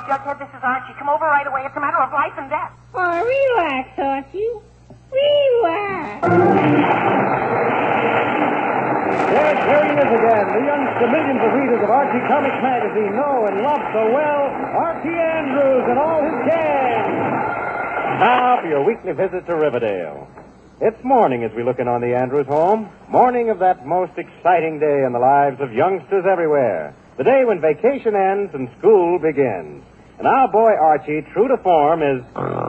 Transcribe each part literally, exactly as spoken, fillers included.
Jughead, this is Archie. Come over right away. It's a matter of life and death. Oh, relax, Archie. Relax. Yes, here he is again, the youngster millions of readers of Archie Comics magazine know and love so well, Archie Andrews and all his gang. Now for your weekly visit to Riverdale. It's morning as we look in on the Andrews home. Morning of that most exciting day in the lives of youngsters everywhere. The day when vacation ends and school begins. And our boy Archie, true to form, is...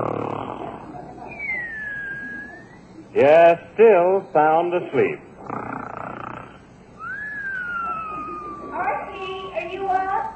Yes, still sound asleep. Archie, are you up?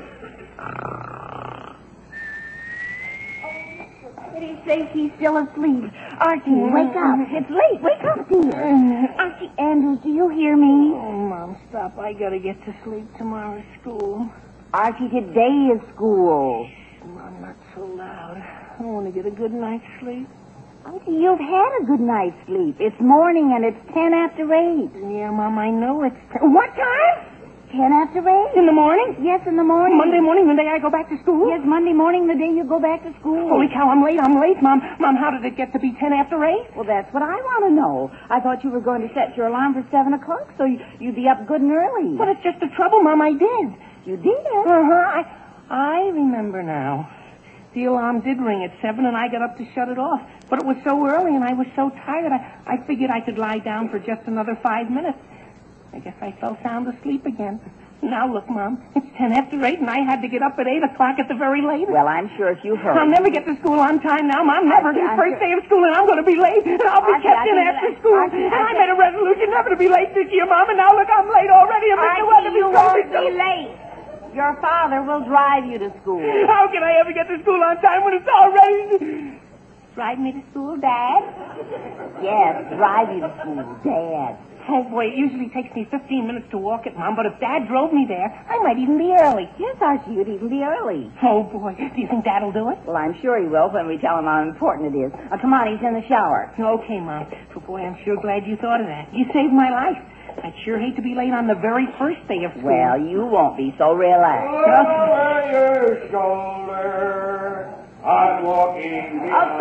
Did he say he's still asleep? Archie, wake up. It's late. Wake up, dear. Archie Andrews, do you hear me? Oh, Mom, stop. I gotta get to sleep. Tomorrow's school. Archie, today is school. Mom, not so loud. I want to get a good night's sleep. Archie, you've had a good night's sleep. It's morning and it's ten after eight. Yeah, Mom, I know it's... What time? Ten after eight. In the morning? Yes, in the morning. Monday morning, the day I go back to school? Yes, Monday morning, the day you go back to school. Holy cow, I'm late, I'm late, Mom. Mom, how did it get to be ten after eight? Well, that's what I want to know. I thought you were going to set your alarm for seven o'clock, so you'd be up good and early. But it's just the trouble, Mom, I did. You did? Uh-huh, I, I remember now. The alarm did ring at seven, and I got up to shut it off. But it was so early, and I was so tired, I, I figured I could lie down for just another five minutes. I guess I fell sound asleep again. Now, look, Mom, it's ten after eight, and I had to get up at eight o'clock at the very latest. Well, I'm sure if you hurry. I'll never get to school on time now, Mom. Never. Archie, It's first sure. day of school, and I'm going to be late, and I'll be Archie, kept in Archie, after Archie, school. Archie, and I Archie. made a resolution never to be late this year, Mom, and now, look, I'm late already. I'm in the weather. Archie, you won't be late. Your father will drive you to school. How can I ever get to school on time when it's already... Drive me to school, Dad? Yes, drive you to school, Dad. Oh, boy, it usually takes me fifteen minutes to walk it, Mom, but if Dad drove me there, I might even be early. Yes, Archie, you'd even be early. Oh, boy, do you think Dad'll do it? Well, I'm sure he will when we tell him how important it is. Now, come on, he's in the shower. Okay, Mom. But, boy, I'm sure glad you thought of that. You saved my life. I'd sure hate to be late on the very first day of school. Well, you won't be, so relax. Over your shoulder, I'm walking A behind.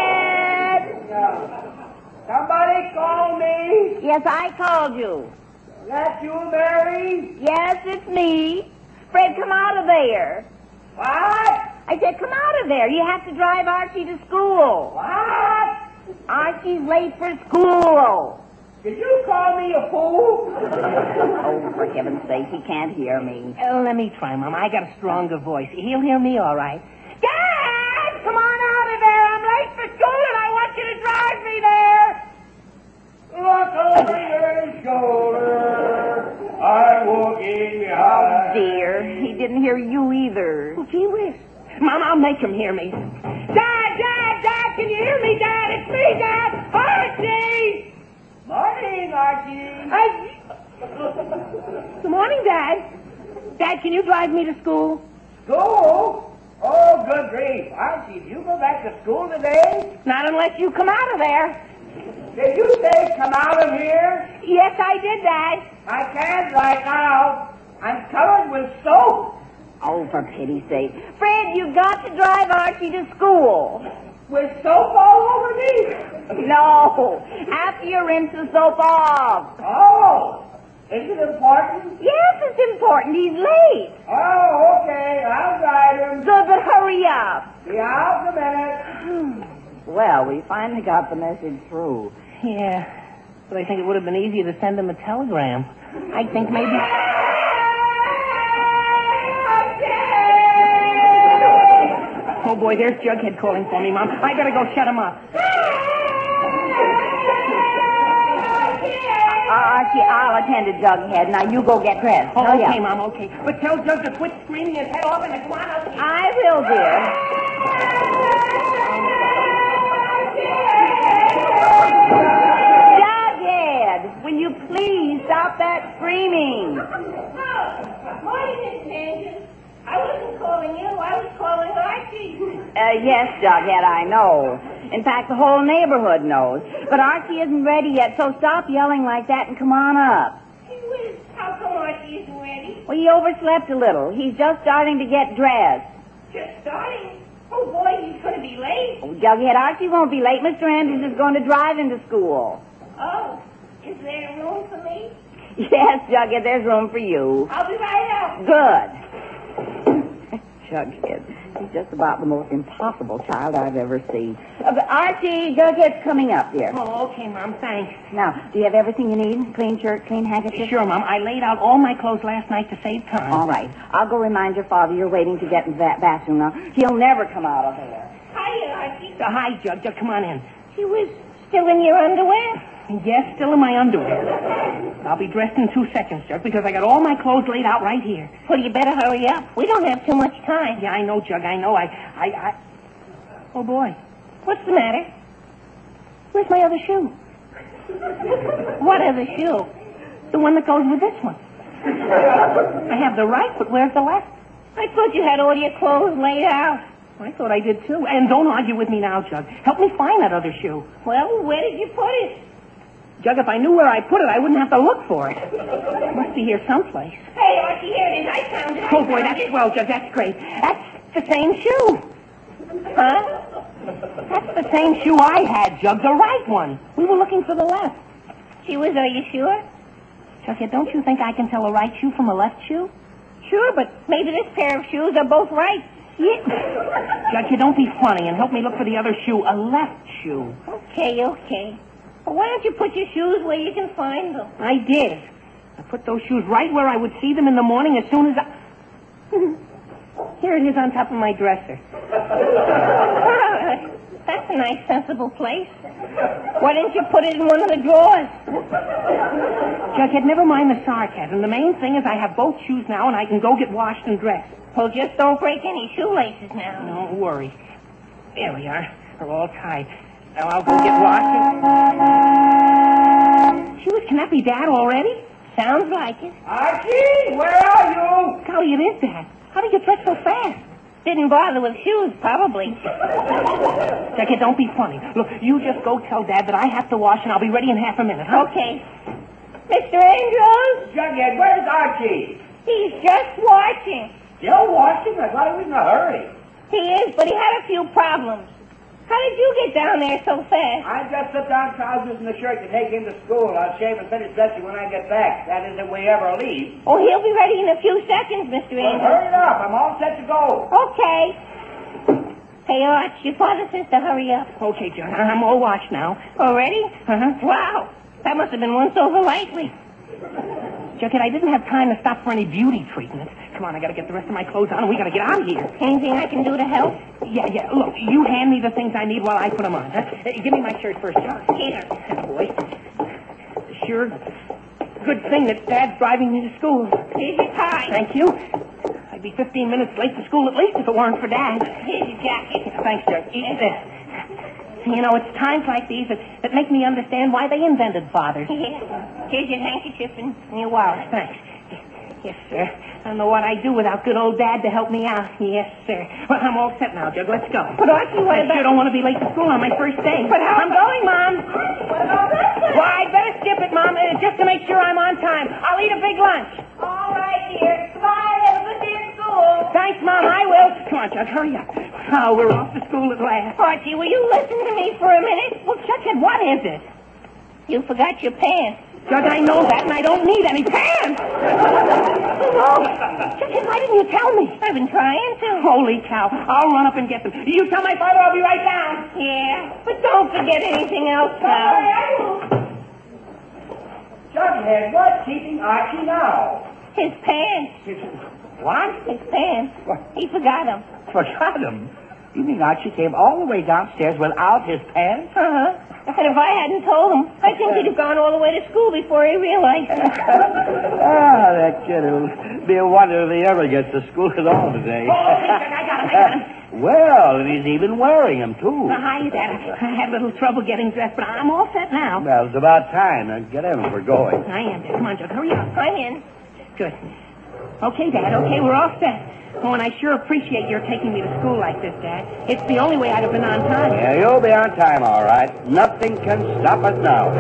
Fred! Somebody call me. Yes, I called you. That you, Mary? Yes, it's me. Fred, come out of there. What? I said, come out of there. You have to drive Archie to school. What? Archie's late for school. Did you call me a fool? Oh, for heaven's sake, he can't hear me. Uh, let me try, Mom. I got a stronger voice. He'll hear me all right. Dad, come on out of there. I'm late for school and I want you to drive me there. Look over your shoulder. I'm walking behind. Oh, dear. He didn't hear you either. Oh, gee whiz. Mom, I'll make him hear me. Dad, Dad, Dad, can you hear me, Dad? It's me, Dad. Archie. Morning, Archie. I... Good morning, Dad. Dad, can you drive me to school? School? Oh, good grief. Archie, do you go back to school today? Not unless you come out of there. Did you say come out of here? Yes, I did, Dad. I can't right now. I'm covered with soap. Oh, for pity's sake. Fred, you've got to drive Archie to school. With soap all over me? No. After you rinse the soap off. Oh, is it important? Yes, it's important. He's late. Oh, okay. I'll drive him. Good, but hurry up. Be out in a minute. Well, we finally got the message through. Yeah, but I think it would have been easier to send him a telegram. I think maybe... Oh, boy, there's Jughead calling for me, Mom. I better go shut him up. Uh, Archie, I'll attend to Jughead. Now, you go get dressed. Oh, Hurry okay, up. Mom, okay. But tell Jug to quit screaming and head off and come on out. I will, dear. Jughead, will you please stop that screaming? Morning, Miss Tangent. I wasn't calling you. I was calling Archie. Uh, yes, Jughead, I know. In fact, the whole neighborhood knows. But Archie isn't ready yet, so stop yelling like that and come on up. Gee whiz, how come Archie isn't ready? Well, he overslept a little. He's just starting to get dressed. Just starting. Oh, boy, he's going to be late. Oh, Jughead, Archie won't be late. Mister Andrews is going to drive into school. Oh, is there room for me? Yes, Jughead, there's room for you. I'll be right out. Good. Jughead, he's just about the most impossible child I've ever seen. Uh, but Archie, Jughead's coming up here. Oh, okay, Mom, thanks. Now, do you have everything you need? Clean shirt, clean handkerchief? Sure, Mom. I laid out all my clothes last night to save time. All right. I'll go remind your father you're waiting to get in that bathroom now. He'll never come out of there. Hiya, Archie. Uh, hi, Jug. Jug, come on in. She was still in your underwear? Yes, still in my underwear. I'll be dressed in two seconds, Jug, because I got all my clothes laid out right here. Well, you better hurry up. We don't have too much time. Yeah, I know, Jug. I know. I, I, I... Oh, boy. What's the matter? Where's my other shoe? What other shoe? The one that goes with this one. I have the right, but where's the left? I thought you had all your clothes laid out. I thought I did, too. And don't argue with me now, Jug. Help me find that other shoe. Well, where did you put it? Jug, if I knew where I put it, I wouldn't have to look for it. It must be here someplace. Hey, Archie, here it is. I found it. I Oh, boy, found that's it. swell, Jug. That's great. That's the same shoe. Huh? That's the same shoe I had, Jug. The right one. We were looking for the left. She was, are you sure? Jughead, don't you think I can tell a right shoe from a left shoe? Sure, but maybe this pair of shoes are both right. Yeah. Jughead, don't be funny and help me look for the other shoe, a left shoe. Okay, okay. Well, why don't you put your shoes where you can find them? I did. I put those shoes right where I would see them in the morning as soon as I... Here it is on top of my dresser. That's a nice, sensible place. Why didn't you put it in one of the drawers? Jughead, never mind the sarcasm. The main thing is I have both shoes now and I can go get washed and dressed. Well, just don't break any shoelaces now. Don't worry. There we are. They're all tied. Now I'll go get washed and... Shoes, can that be Dad already? Sounds like it. Archie, where are you? Golly, it is Dad. How did you dress so fast? Didn't bother with shoes, probably. Jughead, don't be funny. Look, you just go tell Dad that I have to wash and I'll be ready in half a minute, huh? Okay. Mister Andrews? Jughead, where's Archie? He's just watching. Still watching? I thought he was in a hurry. He is, but he had a few problems. How did you get down there so fast? I just slipped on trousers and the shirt to take him to school. I'll shave and finish dressing when I get back. That is, if we ever leave. Oh, he'll be ready in a few seconds, Mister Well, Andrews. hurry it up. I'm all set to go. Okay. Hey, Arch, your father says to hurry up. Okay, Jug. I'm all washed now. Already? Uh-huh. Wow. That must have been once over lightly. Jughead, I didn't have time to stop for any beauty treatment. Come on, I gotta get the rest of my clothes on and we gotta get out of here. Anything I can do to help? Yeah, yeah. Look, you hand me the things I need while I put them on. Huh? Uh, give me my shirt first, Jug. Here. Boy. Sure. Good thing that Dad's driving me to school. Here's your tie. Thank you. I'd be fifteen minutes late to school at least if it weren't for Dad. Here's your jacket. Thanks, Jug. Eat this. You know, it's times like these that, that make me understand why they invented fathers. Here. Here's your handkerchief and your wallet. Thanks. Yes, sir. I don't know what I'd do without good old Dad to help me out. Yes, sir. Well, I'm all set now, Jug. Let's go. But, Archie, what I about... sure don't want to be late to school on my first day. But how... I'm going, Mom. What about this? Well, I'd better skip it, Mom, uh, just to make sure I'm on time. I'll eat a big lunch. All right, dear. Goodbye. Have a good day at school. Thanks, Mom. I will. Come on, Jug. Hurry up. Oh, we're off to school at last. Archie, will you listen to me for a minute? Well, Jughead, what is it? You forgot your pants. Jug, I know that, and I don't need any pants. Oh, Jughead, why didn't you tell me? I've been trying to. Holy cow. I'll run up and get them. You tell my father I'll be right down. Yeah, but don't forget anything else now. Jughead, what's keeping Archie now? His pants. What? His pants. He forgot them. Forgot him? You mean Archie came all the way downstairs without his pants? Uh-huh. And if I hadn't told him, I think he'd have gone all the way to school before he realized it. Ah, that kid will be a wonder if he ever gets to school at all today. Oh, okay, Jug, I got him. I got him. Well, and he's even wearing them, too. Uh, hi, Dad. I had a little trouble getting dressed, but I'm all set now. Well, it's about time. Now, get in. We're going. I am, Dad. Come on, Jug. Hurry up. I'm in. Good. Okay, Dad. Okay, we're all set. Oh, and I sure appreciate your taking me to school like this, Dad. It's the only way I'd have been on time. Yeah, you'll be on time, all right. Nothing can stop us now.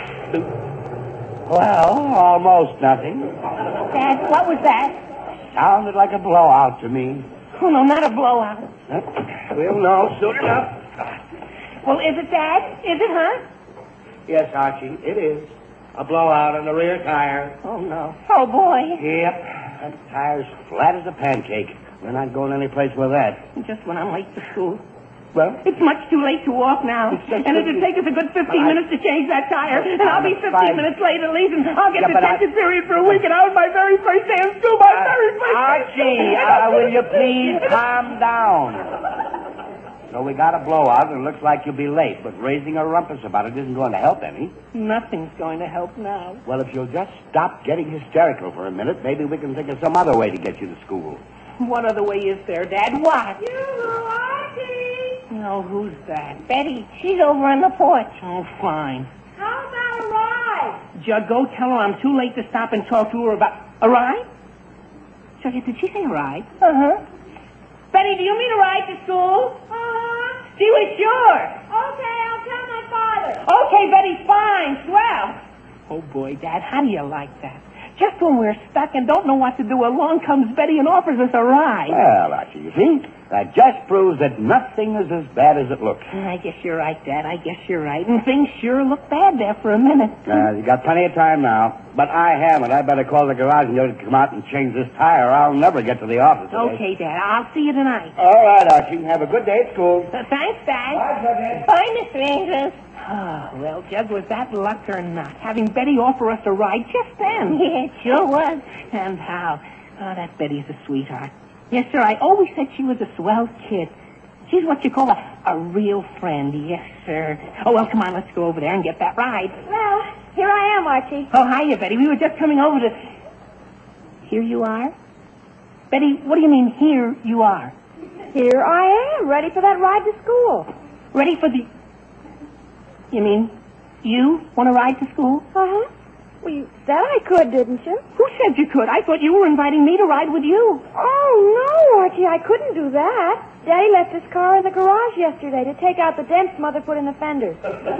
Well, almost nothing. Dad, what was that? Sounded like a blowout to me. Oh, no, not a blowout. We'll know soon enough. Well, is it, Dad? Is it, huh? Yes, Archie, it is. A blowout on the rear tire. Oh, no. Oh, boy. Yep. That tire's flat as a pancake. We're not going any place with that. Just when I'm late for school. Well, It's much too late to walk now. It's just And it'll fifty- take us a good fifteen But I- minutes to change that tire. And I'll be fifteen Fine. minutes late at least. And I'll get Yeah, but I- detention period for a week. And I was my very first day of school. My very first Archie, uh, will you please calm down? So we got a blowout, and it looks like you'll be late. But raising a rumpus about it isn't going to help any. Nothing's going to help now. Well, if you'll just stop getting hysterical for a minute, maybe we can think of some other way to get you to school. What other way is there, Dad? What? You, Archie! No, who's that? Betty, she's over on the porch. Oh, fine. How about a ride? Jug, go tell her I'm too late to stop and talk to her about... A ride? Jug, did she say a ride? Uh-huh. Betty, do you mean a ride to school? Uh-huh. She was sure. Okay, I'll tell my father. Okay, Betty, fine. Swell. Oh, boy, Dad, how do you like that? Just when we're stuck and don't know what to do, along comes Betty and offers us a ride. Well, Archie, you see, that just proves that nothing is as bad as it looks. I guess you're right, Dad. I guess you're right. And things sure look bad there for a minute. Uh, you got plenty of time now. But I haven't. I better call the garage and you to come out and change this tire. I'll never get to the office today. Okay, Dad. I'll see you tonight. All right, Archie. Have a good day at school. Uh, thanks, Dad. Bye, Bye, Mister Andrews. Oh, well, Jug, was that luck or not? Having Betty offer us a ride just then. Yeah, it sure was. And how? Oh, that Betty's a sweetheart. Yes, sir, I always said she was a swell kid. She's what you call a, a real friend. Yes, sir. Oh, well, come on, let's go over there and get that ride. Well, here I am, Archie. Oh, hiya, Betty. We were just coming over to... Here you are? Betty, what do you mean, here you are? Here I am, ready for that ride to school. Ready for the... You mean, you want to ride to school? Uh-huh. Well, you said I could, didn't you? Who said you could? I thought you were inviting me to ride with you. Oh, no, Archie, I couldn't do that. Daddy left his car in the garage yesterday to take out the dents Mother put in the fenders.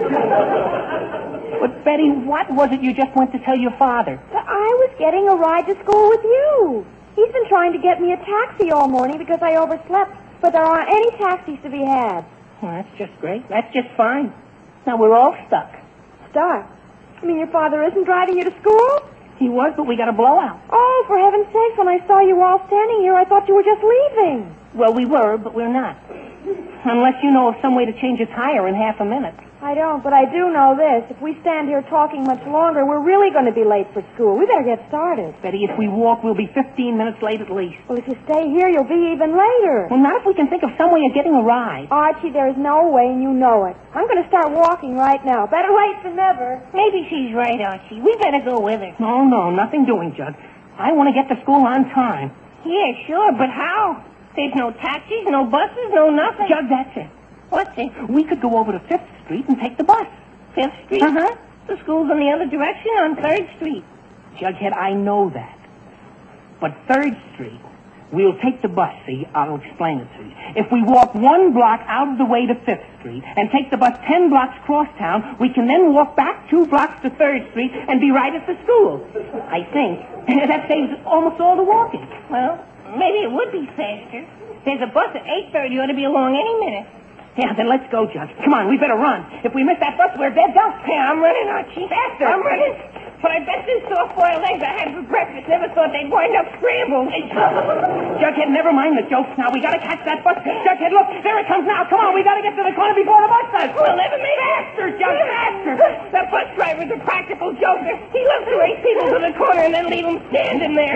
But, Betty, what was it you just went to tell your father? But I was getting a ride to school with you. He's been trying to get me a taxi all morning because I overslept, but there aren't any taxis to be had. Well, that's just great. That's just fine. Now, we're all stuck. Stuck? You mean your father isn't driving you to school? He was, but we got a blowout. Oh, for heaven's sake, when I saw you all standing here, I thought you were just leaving. Well, we were, but we're not. Unless you know of some way to change a tire in half a minute. I don't, but I do know this. If we stand here talking much longer, we're really going to be late for school. We better get started. Betty, if we walk, we'll be fifteen minutes late at least. Well, if you stay here, you'll be even later. Well, not if we can think of some way of getting a ride. Archie, there's no way, and you know it. I'm going to start walking right now. Better late than never. Maybe she's right, Archie. We better go with her. No, no, nothing doing, Jug. I want to get to school on time. Yeah, sure, but how? There's no taxis, no buses, no nothing. Jug, that's it. What's it? We could go over to Fifth Street and take the bus. Fifth Street? Uh-huh. The school's on the other direction on Third Street. Jughead, I know that. But Third Street, we'll take the bus, see? I'll explain it to you. If we walk one block out of the way to Fifth Street and take the bus ten blocks across town, we can then walk back two blocks to Third Street and be right at the school. I think. That saves almost all the walking. Well, maybe it would be faster. There's a bus at eight thirty. Ought to be along any minute. Yeah, then let's go, Judge. Come on, we better run. If we miss that bus, we're dead done. Yeah, I'm running, Archie. Faster. I'm running. But I bet these soft-boiled eggs I had for breakfast never thought they'd wind up scrambled. Jughead, never mind the jokes now. We gotta catch that bus. Jughead, look, there it comes now. Come on, we gotta get to the corner before the bus does. We'll never make it. Faster, Jug, faster. That bus driver's a practical joker. He loves to race people to the corner and then leave them standing there.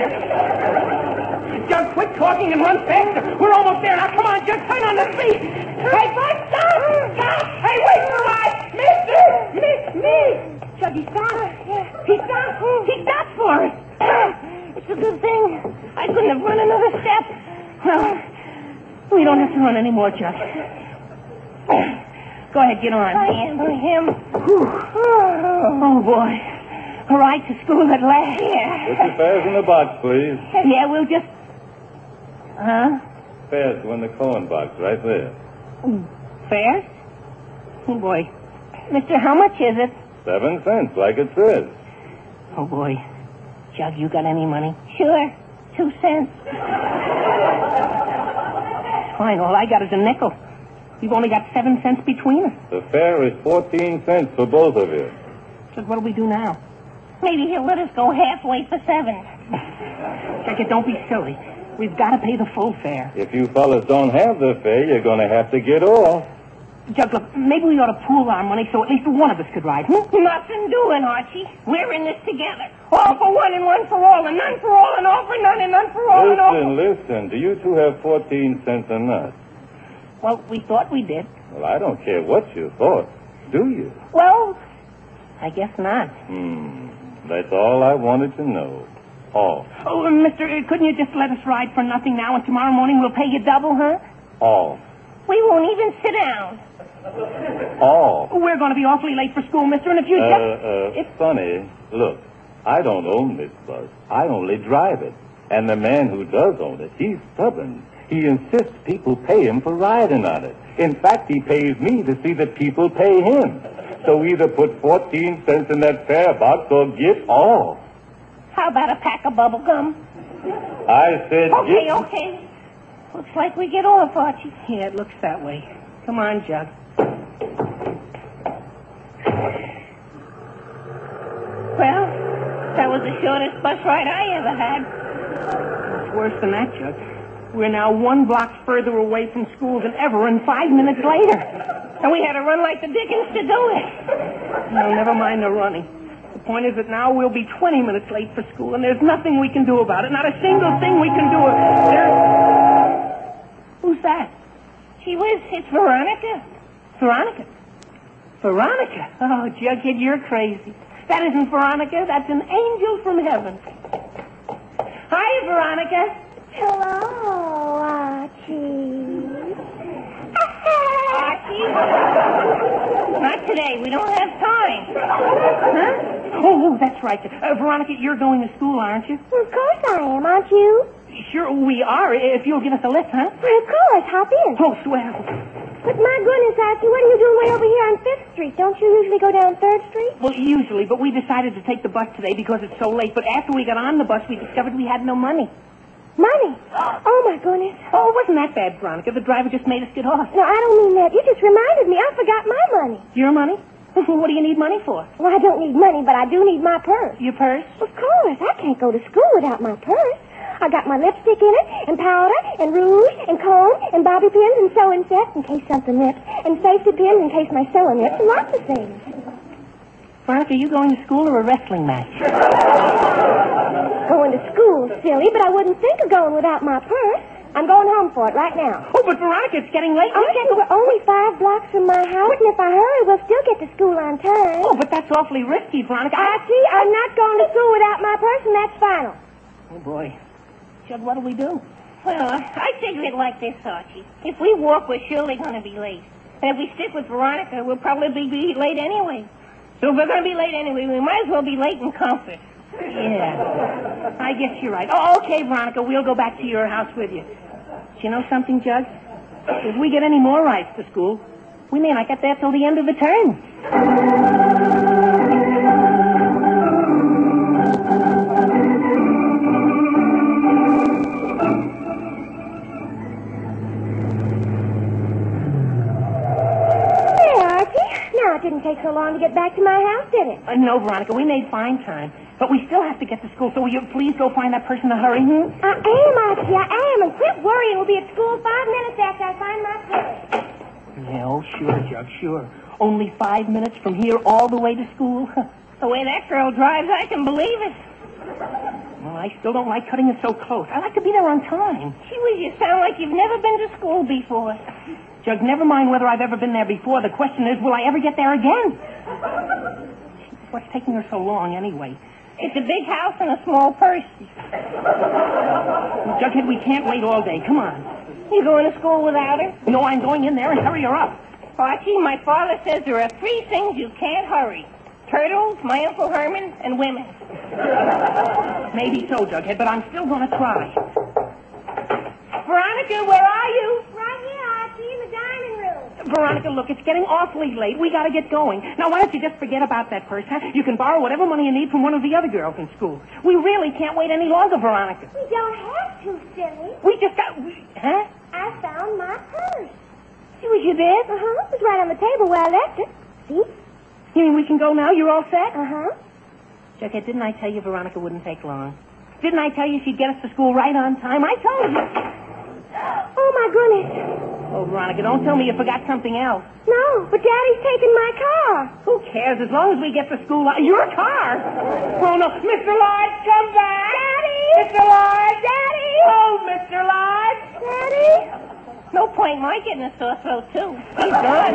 Jug, quit talking and run faster. We're almost there. Now, come on, Jug, turn on the speed. Hey, bus, stop! Stop! Hey, wait for us! Mister! Miss me! Jug, he stopped. He stopped. He stopped for us. It's a good thing. I couldn't have run another step. Well, we don't have to run anymore, Jug. Go ahead, get on. I am for him. Oh, boy. A ride to school at last. Yeah. Put your fares in the box, please. Yeah, we'll just... Huh? Fares go in the coin box right there. Fares? Oh, boy. Mister, how much is it? Seven cents, like it says. Oh, boy. Jug, you got any money? Sure. Two cents. fine. All I got is a nickel. We've only got seven cents between us. The fare is fourteen cents for both of you. So what'll we do now? Maybe he'll let us go halfway for seven. Jughead, don't be silly. We've got to pay the full fare. If you fellas don't have the fare, you're going to have to get off. Jug, look, maybe we ought to pool our money so at least one of us could ride. Hmm? Nothing doing, Archie. We're in this together. All for one and one for all, and none for all, and all for none, and none for all, and all for... Listen, listen. Do you two have fourteen cents a nut? Well, we thought we did. Well, I don't care what you thought. Do you? Well, I guess not. Hmm. That's all I wanted to know. All. Oh, mister, uh, couldn't you just let us ride for nothing now, and tomorrow morning we'll pay you double, huh? All. We won't even sit down. All. We're going to be awfully late for school, mister, and if you Uh, just... uh, If... funny. Look, I don't own this bus. I only drive it. And the man who does own it, he's stubborn. He insists people pay him for riding on it. In fact, he pays me to see that people pay him. So either put fourteen cents in that fare box or get off. How about a pack of bubble gum? I said Okay, get... okay. Looks like we get off, Archie. Yeah, it looks that way. Come on, Jug. Well, that was the shortest bus ride I ever had. It's worse than that, Jug. We're now one block further away from school than ever, and five minutes later. And we had to run like the dickens to do it. No, never mind the running. The point is that now we'll be twenty minutes late for school, and there's nothing we can do about it. Not a single thing we can do. There's... Who's that? Gee whiz, it's Veronica. Veronica. Veronica? Oh, Jughead, you're crazy. That isn't Veronica. That's an angel from heaven. Hi, Veronica. Hello, Archie. Archie? Not today. We don't have time. Huh? Oh, oh, that's right. Uh, Veronica, you're going to school, aren't you? Well, of course I am, aren't you? Sure, we are, if you'll give us a lift, huh? Well, of course. Hop in. Oh, swell. But my goodness, Archie, what are you doing way over here on Fifth Street? Don't you usually go down Third Street? Well, usually, but we decided to take the bus today because it's so late. But after we got on the bus, we discovered we had no money. Money? Oh, my goodness. Oh, it wasn't that bad, Veronica. The driver just made us get off. No, I don't mean that. You just reminded me. I forgot my money. Your money? What do you need money for? Well, I don't need money, but I do need my purse. Your purse? Of course. I can't go to school without my purse. I got my lipstick in it, and powder, and rouge, and comb, and bobby pins, and sewing sets in case something rips, and safety pins in case my sewing rips, and lots of things. Veronica, are you going to school or a wrestling match? Going to school, silly, but I wouldn't think of going without my purse. I'm going home for it right now. Oh, but Veronica, it's getting late. Archie, we're only five blocks from my house, and if I hurry, we'll still get to school on time. Oh, but that's awfully risky, Veronica. Archie, I'm not going to school without my purse, and that's final. Oh, boy. Jud, what'll we do? Well, I figure it like this, Archie. If we walk, we're surely going to be late. And if we stick with Veronica, we'll probably be late anyway. So if we're going to be late anyway, we might as well be late in comfort. Yeah. I guess you're right. Oh, okay, Veronica, we'll go back to your house with you. Do you know something, Jud? If we get any more rides to school, we may not get there till the end of the term. It didn't take so long to get back to my house, did it? Uh, no, Veronica, we made fine time. But we still have to get to school, so will you please go find that person in a hurry? Hmm? I am, Archie, I am. And quit worrying. We'll be at school five minutes after I find my purse. Yeah, oh, sure, Jug, sure. Only five minutes from here all the way to school? The way that girl drives, I can believe it. Well, I still don't like cutting it so close. I like to be there on time. Gee whiz, you sound like you've never been to school before. Jug, never mind whether I've ever been there before. The question is, will I ever get there again? What's taking her so long, anyway? It's a big house and a small purse. Jughead, we can't wait all day. Come on. You going to school without her? No, I'm going in there and hurry her up. Archie, my father says there are three things you can't hurry. Turtles, my Uncle Herman, and women. Maybe so, Jughead, but I'm still going to try. Veronica, where are you? Right here, Archie, in the dining room. Veronica, look, it's getting awfully late. We got to get going. Now, why don't you just forget about that purse, huh? You can borrow whatever money you need from one of the other girls in school. We really can't wait any longer, Veronica. We don't have to, silly. We just got... We, huh? I found my purse. See what you did? Uh-huh. It was right on the table where I left it. See? You mean we can go now? You're all set? Uh-huh. Jughead, didn't I tell you Veronica wouldn't take long? Didn't I tell you she'd get us to school right on time? I told you. Oh, my goodness. Oh, Veronica, don't tell me you forgot something else. No, but Daddy's taking my car. Who cares as long as we get to school? Your car. Oh, no. Mister Lodge, come back. Daddy! Mister Lodge. Daddy! Oh, Mister Lodge. Daddy? No point in my getting a sore throat, too. He's gone.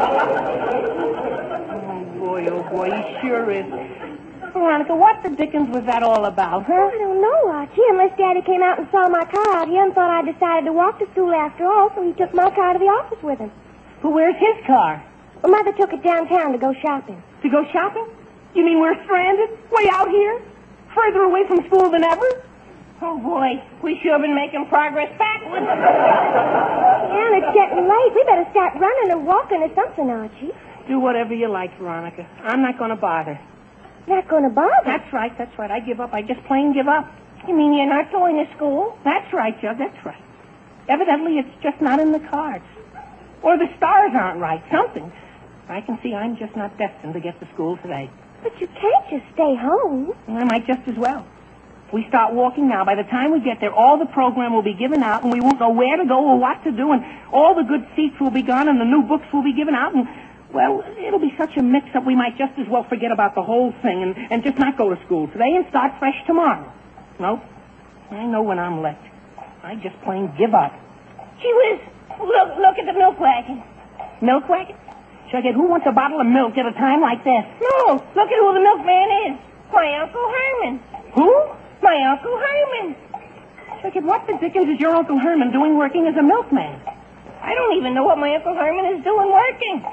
Oh, boy, oh, boy, he sure is. Veronica, what the dickens was that all about, huh? I don't know, Archie. Unless Daddy came out and saw my car out here and thought I decided to walk to school after all, so he took my car to the office with him. Well, where's his car? Well, Mother took it downtown to go shopping. To go shopping? You mean we're stranded? Way out here? Further away from school than ever? Oh, boy. We sure been making progress backwards. Yeah, and it's getting late. We better start running or walking or something, Archie. Do whatever you like, Veronica. I'm not going to bother. Not going to bother? That's right, that's right. I give up. I just plain give up. You mean you're not going to school? That's right, Jug, that's right. Evidently, it's just not in the cards. Or the stars aren't right. Something. I can see I'm just not destined to get to school today. But you can't just stay home. And I might just as well. If we start walking now, by the time we get there, all the program will be given out, and we won't know where to go or what to do, and all the good seats will be gone, and the new books will be given out, and, well, it'll be such a mix-up we might just as well forget about the whole thing and, and just not go to school today and start fresh tomorrow. Nope. I know when I'm late. I just plain give up. Gee whiz. Look, look at the milk wagon. Milk wagon? Jughead, who wants a bottle of milk at a time like this? No, look at who the milkman is. My Uncle Herman. Who? My Uncle Herman. Jughead, what the dickens is your Uncle Herman doing working as a milkman? I don't even know what my Uncle Herman is doing working.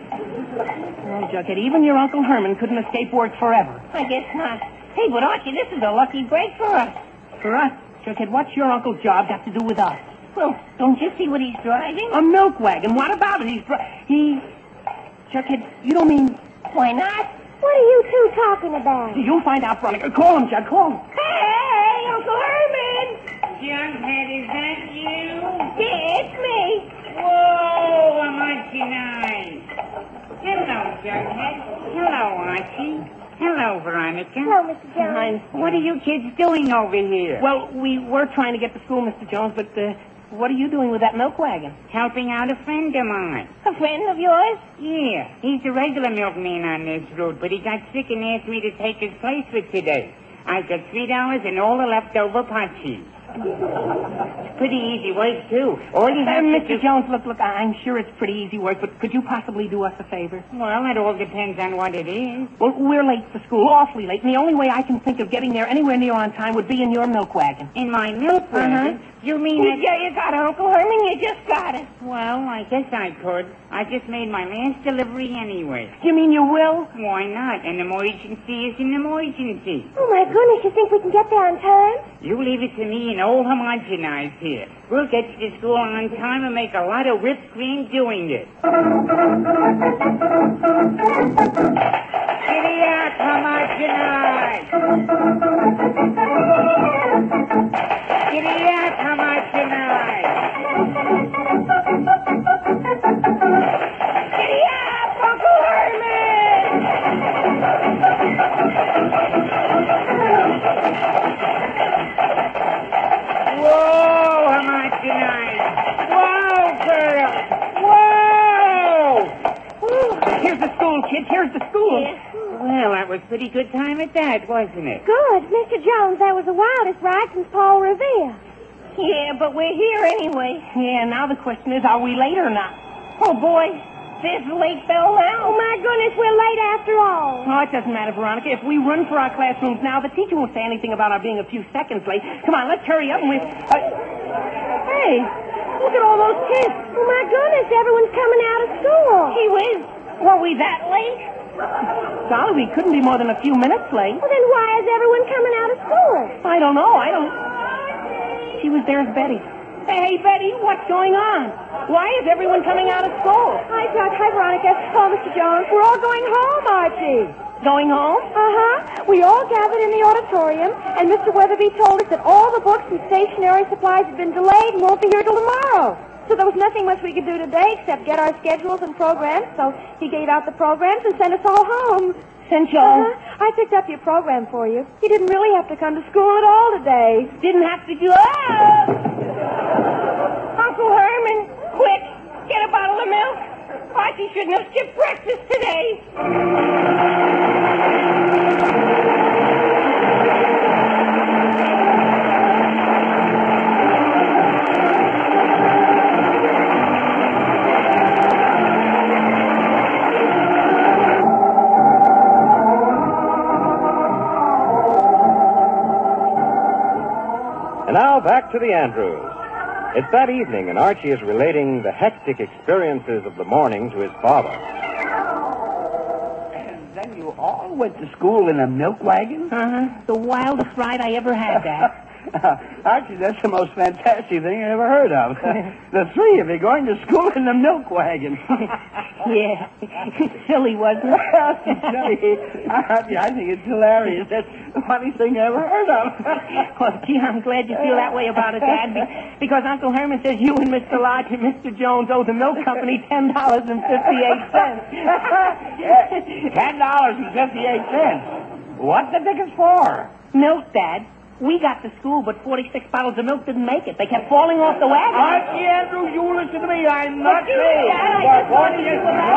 Well, Jughead, even your Uncle Herman couldn't escape work forever. I guess not. Hey, but Archie, this is a lucky break for us. For us? Jughead, what's your uncle's job got to do with us? Well, don't you see what he's driving? A milk wagon. What about it? He's dri- he... Jughead, you don't mean... Why not? What are you two talking about? You'll find out, Veronica. Call him, Jug. Call him. Hey, Uncle Herman! Jughead, is that you? Yeah, it's me. Whoa, I'm Archie Nine. Hello, Jughead. Hello, Archie. Hello, Veronica. Hello, Mister Jones. What are you kids doing over here? Well, we were trying to get to school, Mister Jones, but uh, what are you doing with that milk wagon? Helping out a friend of mine. A friend of yours? Yeah, he's a regular milkman on this route, but he got sick and asked me to take his place for today. I've got three dollars and all the leftover pot cheese. It's pretty easy work, too. All you Uh, have to Mister do... Jones, look, look, I'm sure it's pretty easy work, but could you possibly do us a favor? Well, it all depends on what it is. Well, we're late for school, awfully late, and the only way I can think of getting there anywhere near on time would be in your milk wagon. In my milk wagon? Uh-huh. You mean that... Yeah, you got it, Uncle Herman. You just got it. Well, I guess I could. I just made my last delivery anyway. You mean you will? Why not? An emergency is an emergency. Oh, my goodness. You think we can get there on time? You leave it to me and old homogenized here. We'll get you to school on time and make a lot of whipped cream doing it. Giddy up, homogenized! Giddy up, homogenized! Giddy up, Uncle Herman! Whoa, homogenized! Whoa, girl! Whoa! Here's the school, kids. Here's the school. Yeah. Well, that was pretty good time at that, wasn't it? Good. Mister Jones, that was the wildest ride since Paul Revere. Yeah, but we're here anyway. Yeah, now the question is, are we late or not? Oh, boy. There's the late bell now. Oh, my goodness, we're late after all. Oh, it doesn't matter, Veronica. If we run for our classrooms now, the teacher won't say anything about our being a few seconds late. Come on, let's hurry up and we... Uh... Hey, look at all those kids. Oh, my goodness, everyone's coming out of school. Gee whiz. Were we that late? Golly, we couldn't be more than a few minutes late. Well, then why is everyone coming out of school? I don't know. I don't... She was there's Betty. Hey, Betty, what's going on? Why is everyone coming out of school? Hi, Doc. Hi, Veronica. Oh, Mister Jones. We're all going home, Archie. Going home? Uh-huh. We all gathered in the auditorium, and Mister Weatherby told us that all the books and stationery supplies have been delayed and won't be here till tomorrow. So there was nothing much we could do today except get our schedules and programs. So he gave out the programs and sent us all home. Sent you all? Uh-huh. I picked up your program for you. You didn't really have to come to school at all today. Didn't have to do... Oh! Uncle Herman, quick, get a bottle of milk. Archie shouldn't have skipped breakfast today. And now back to the Andrews. It's that evening, and Archie is relating the hectic experiences of the morning to his father. And then you all went to school in a milk wagon? Uh-huh. The wildest ride I ever had, Dad. Uh, Archie, that's the most fantastic thing I ever heard of. The three of you going to school in the milk wagon. Yeah. Silly, wasn't it? Silly. Archie, I think it's hilarious. That's the funniest thing I ever heard of. Well, gee, I'm glad you feel that way about it, Dad, be- because Uncle Herman says you and Mister Lodge and Mister Jones owe the milk company ten dollars and fifty-eight cents. ten dollars and fifty-eight cents. What the tickets for? Milk, Dad. We got to school, but forty-six bottles of milk didn't make it. They kept falling off the wagon. Archie Andrews, you listen to me. I'm not But you, me. Dad, I But just wanted what you is- to know.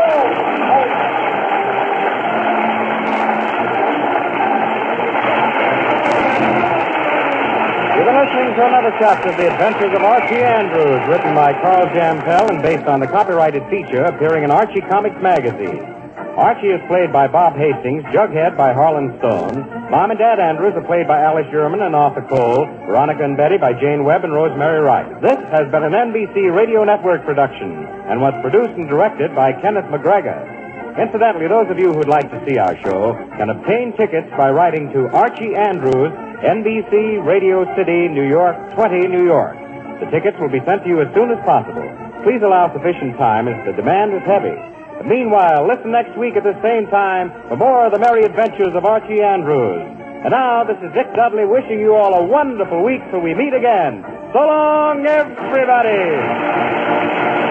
You've been listening to another chapter of The Adventures of Archie Andrews, written by Carl Jampel and based on the copyrighted feature appearing in Archie Comics magazine. Archie is played by Bob Hastings, Jughead by Harlan Stone, Mom and Dad Andrews are played by Alice Sherman and Arthur Cole, Veronica and Betty by Jane Webb and Rosemary Wright. This has been an N B C Radio Network production and was produced and directed by Kenneth McGregor. Incidentally, those of you who'd like to see our show can obtain tickets by writing to Archie Andrews, N B C, Radio City, New York, twenty, New York. The tickets will be sent to you as soon as possible. Please allow sufficient time as the demand is heavy. But meanwhile, listen next week at the same time for more of the merry adventures of Archie Andrews. And now, this is Dick Dudley wishing you all a wonderful week till we meet again. So long, everybody!